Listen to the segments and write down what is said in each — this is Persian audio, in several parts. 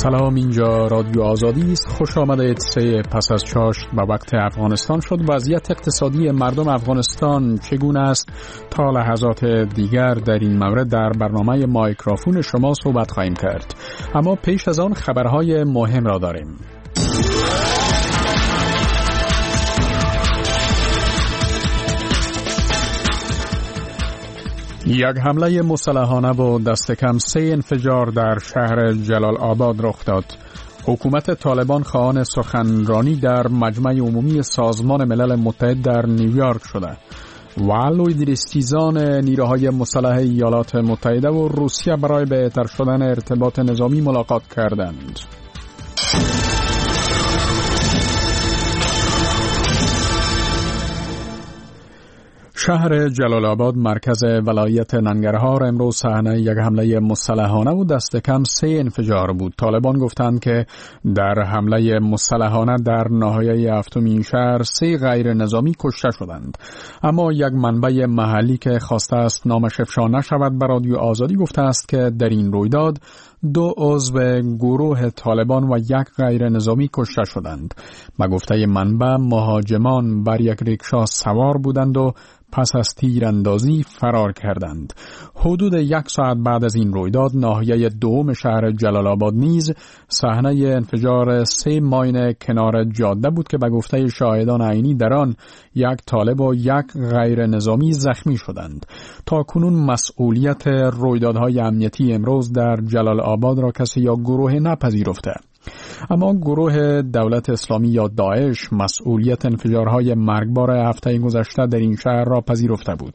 سلام، اینجا رادیو آزادی است. خوش آمدید. پس از چاشت و وقت افغانستان شد. وضعیت اقتصادی مردم افغانستان چگونه است؟ تا لحظات دیگر در این مورد در برنامه مایکروفون شما صحبت خواهیم کرد، اما پیش از آن خبرهای مهم را داریم. یک حمله مسلحانه و دست کم 3 انفجار در شهر جلال آباد رخ داد. حکومت طالبان خواهان سخنرانی در مجمع عمومی سازمان ملل متحد در نیویورک شده و لیدرستیزان نیروهای مسلح ایالات متحده و روسیه برای بهتر شدن ارتباط نظامی ملاقات کردند. شهر جلال آباد مرکز ولایت ننگرهار امروز صحنه یک حمله مسلحانه و دست کم 3 انفجار بود. طالبان گفتند که در حمله مسلحانه در ناحیه هفتم این شهر 3 غیر نظامی کشته شدند، اما یک منبع محلی که خواسته است نامش افشا نشود به رادیو آزادی گفته است که در این رویداد 2 عضو گروه طالبان و 1 غیر نظامی کشته شدند. به گفته منبع مهاجمان بر یک ریکشا سوار بودند و پس از تیراندازی فرار کردند. حدود 1 ساعت بعد از این رویداد ناحیه دوم شهر جلال آباد نیز صحنه انفجار 3 ماین کنار جاده بود که به گفته شاهدان عینی در آن 1 طالب و 1 غیر نظامی زخمی شدند. تا کنون مسئولیت رویدادهای امنیتی امروز در جلال آباد را کسی یا گروه نپذیرفته، اما گروه دولت اسلامی یا داعش مسئولیت انفجارهای مرگبار هفته گذشته در این شهر را پذیرفته بود.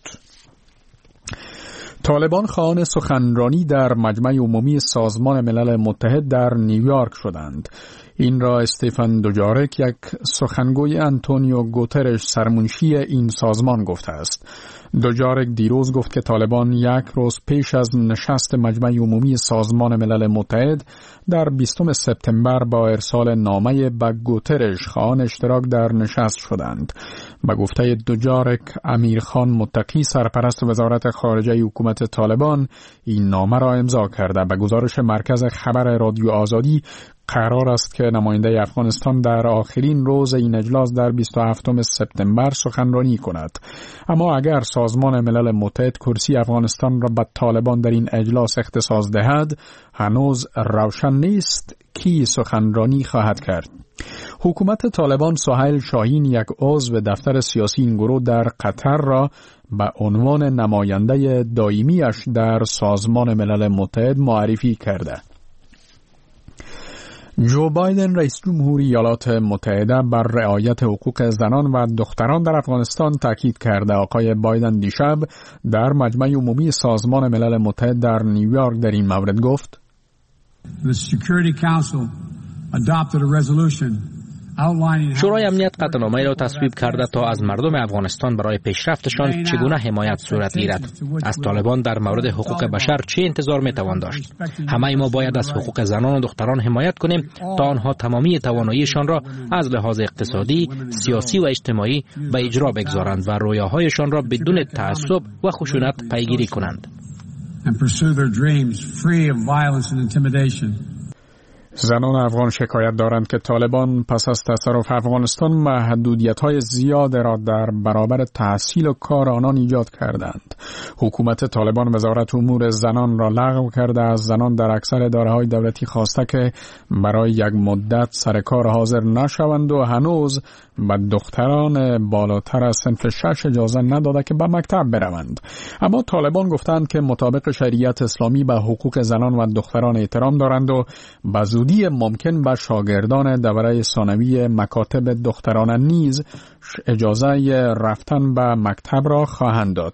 طالبان خواهان سخنرانی در مجمع عمومی سازمان ملل متحد در نیویورک شدند. این را استفان دوجارک، یک سخنگوی آنتونیو گوترش سرمنشی این سازمان گفته است. دوجارک دیروز گفت که طالبان 1 روز پیش از نشست مجمع عمومی سازمان ملل متحد در 20 سپتامبر با ارسال نامه به گوترش خواهان اشتراک در نشست شدند. به گفته دوجارک، امیرخان متقی سرپرست وزارت خارجه حکومت طالبان این نامه را امضا کرده. به گزارش مرکز خبر رادیو آزادی قرار است که نماینده افغانستان در آخرین روز این اجلاس در 27 سپتامبر سخنرانی کند، اما اگر سازمان ملل متحد کرسی افغانستان را به طالبان در این اجلاس اختصاص دهد، هنوز روشن نیست کی سخنرانی خواهد کرد. حکومت طالبان سهیل شاهین، یک عضو دفتر سیاسی این گروه در قطر، را به عنوان نماینده دائمیش در سازمان ملل متحد معرفی کرده. جو بایدن رئیس جمهوری ایالات متحده بر رعایت حقوق زنان و دختران در افغانستان تاکید کرده. آقای بایدن دیشب در مجمع عمومی سازمان ملل متحد در نیویورک در این مورد گفت: The Security Council adopted a resolution شورای امنیت قطعنامه‌ای را تصویب کرده تا از مردم افغانستان برای پیشرفتشان چگونه حمایت صورت گیرد. از طالبان در مورد حقوق بشر چه انتظار میتوان داشت؟ همه ما باید از حقوق زنان و دختران حمایت کنیم تا آنها تمامی تواناییشان را از لحاظ اقتصادی، سیاسی و اجتماعی به اجرا بگذارند و رویاهایشان را بدون تعصب و خشونت پیگیری کنند. زنان افغان شکایت دارند که طالبان پس از تصرف افغانستان محدودیت‌های زیاد را در برابر تحصیل و کار آنان ایجاد کردند. حکومت طالبان وزارت امور زنان را لغو کرده. از زنان در اکثر اداره‌های دولتی خواسته که برای یک مدت سر کار حاضر نشوند و هنوز به دختران بالاتر از صنف 6 اجازه نداده که به مکتب بروند. اما طالبان گفتند که مطابق شریعت اسلامی به حقوق زنان و دختران احترام دارند و به زودی ممکن به شاگردان دوره ثانوی مکاتب دختران نیز اجازه رفتن به مکتب را خواهند داد.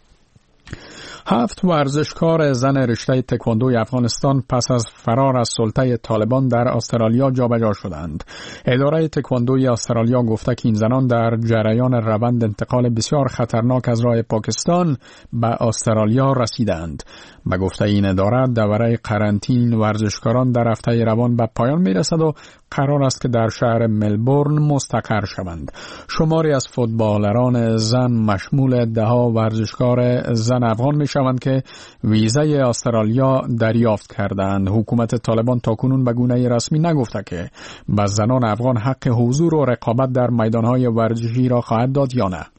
7 ورزشکار زن رشته تکواندوی افغانستان پس از فرار از سلطه طالبان در استرالیا جابجا شدند. اداره تکواندوی استرالیا گفته که این زنان در جریان روند انتقال بسیار خطرناک از راه پاکستان به استرالیا رسیدند. به گفته این اداره دوره قرنطین ورزشکاران در هفته روان به پایان میرسد و قرار است که در شهر ملبورن مستقر شوند. شماری از فوتبالران زن مشمول 10 ورزشکار زن افغان شوند که ویزای استرالیا دریافت کردند. حکومت طالبان تاکنون به گونه رسمی نگفته که به زنان افغان حق حضور و رقابت در میدانهای ورزشی را خواهد داد یا نه.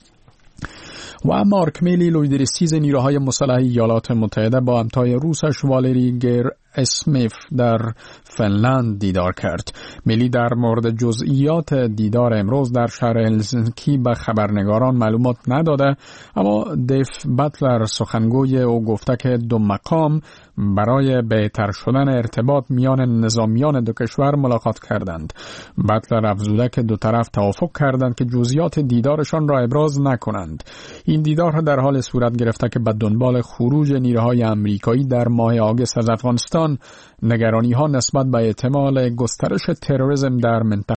و مارک میلی لویدرسیز نیروهای مسلح ایالات متحده با همتای روسش والری گر اسمیف در فنلند دیدار کرد. میلی در مورد جزئیات دیدار امروز در شهر هلسینکی به خبرنگاران معلومات نداده، اما دیف باتلر سخنگوی او گفته که دو مقام برای بهتر شدن ارتباط میان نظامیان دو کشور ملاقات کردند. باتلر افزوده که دو طرف توافق کردند که جزئیات دیدارشان را ابراز نکنند. این دیدار در حال صورت گرفته که به دنبال خروج نیروهای آمریکایی در ماه آگوست از افغانستان، نگرانی ها نسبت به احتمال گسترش تروریسم در منطقه